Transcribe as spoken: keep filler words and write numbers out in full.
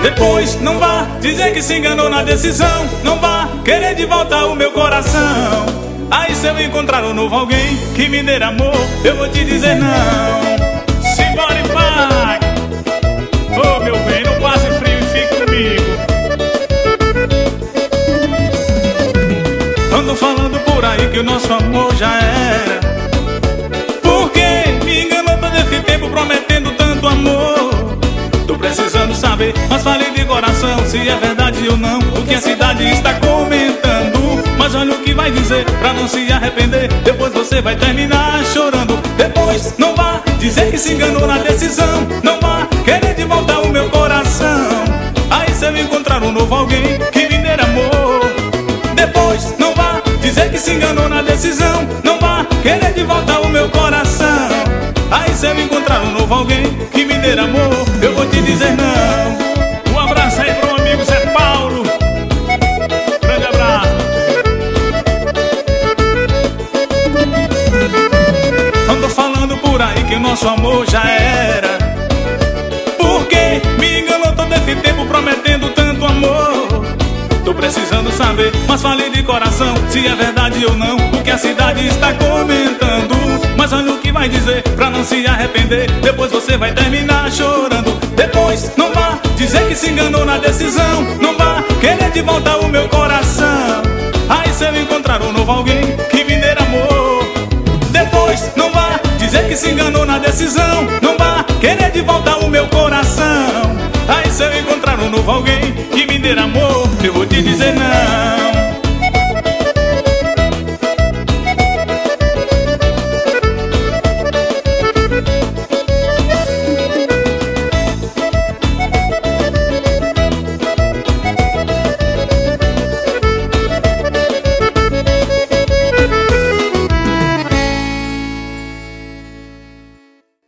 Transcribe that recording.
Depois não vá dizer que se enganou na decisão. Não vá querer de volta o meu coração. Aí se eu encontrar um novo alguém que me dê amor, eu vou te dizer não. Simbora e vai. Oh meu bem, não passe frio e fique comigo. Ando falando por aí que o nosso amor já era. Porque me enganou todo esse tempo prometendo tanto amor. Tô precisando saber, mas falei de coração, se é verdade ou não o que a cidade está comentando. Mas olha o que vai dizer pra não se arrepender. Depois você vai terminar chorando. Depois não vá dizer que se enganou na decisão. Não vá querer de volta o meu coração. Aí se eu encontrar um novo alguém que me dê amor. Depois não vá dizer que se enganou na decisão. Não vá querer de volta o meu coração. Aí se eu encontrar um novo alguém que me dê amor, eu vou te dizer não. Um abraço aí pro amigo Zé Paulo. Grande abraço. Ando falando por aí que o nosso amor já era. Porque me enganou todo esse tempo prometendo tanto amor. Tô precisando saber, mas falei de coração, se é verdade ou não o que a cidade está comentando. Mas olha o que vai dizer pra não se arrepender. Depois você vai terminar chorando. Depois não vá dizer que se enganou na decisão. Não vá querer de volta o meu coração. Aí se eu encontrar um novo alguém que me dê amor. Depois não vá dizer que se enganou na decisão. Não vá querer de volta o meu coração. Aí se eu encontrar um novo alguém que me dê amor, eu vou te dizer não.